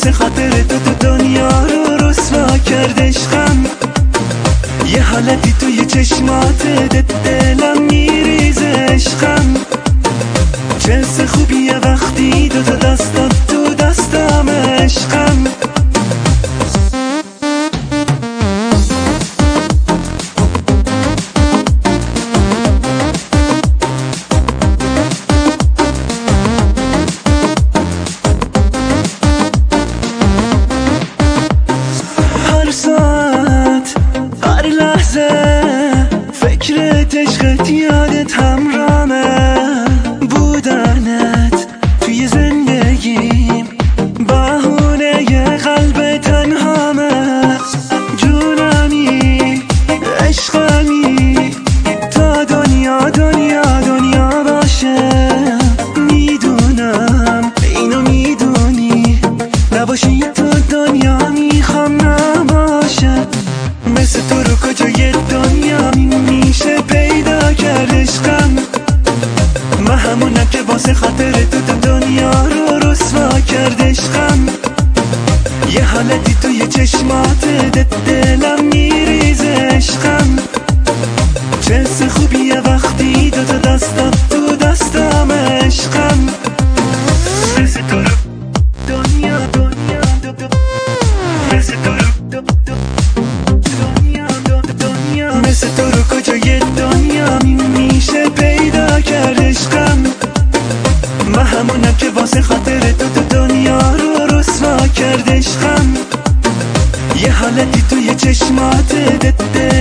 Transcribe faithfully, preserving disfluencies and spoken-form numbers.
واسه خاطر تو تو دنیا رو رسوا کرد عشقم. یه حالتی توی چشماتت دلم میریزه عشقم. چه حس خوبیه وقتی دو تا دستات تو دستم عشقم. هر ساعت هر لحظه فکرت عشقت یادت همرامه. بودنت توی زندگیم بهونه قلب تنهامه. جونمی عشقمی تا دنیا دنیا دنیا باشه. میدونم اینو میدونی نباشی تو دنیا میخوام نباشه. مثل تو رو کجای دنیا میشه پیدا کرد عشقم. من همونم که واسه خاطر تو تو دنیا رو رسوا کرد عشقم. یه حالتی توی چشماتت دلم میریزه عشقم. چه حس خوبیه وقتی دو تا دستات تو دستم عشقم. مثل تو رو دنیا دنیا مثل تو رو دنیا دنیا مثل تو رو کجای دنیا میشه پیدا کرد عشقم. من همونم که واسه خاطر تو تو دنیا رو رسوا کرد عشقم. یه حالتی توی چشماتت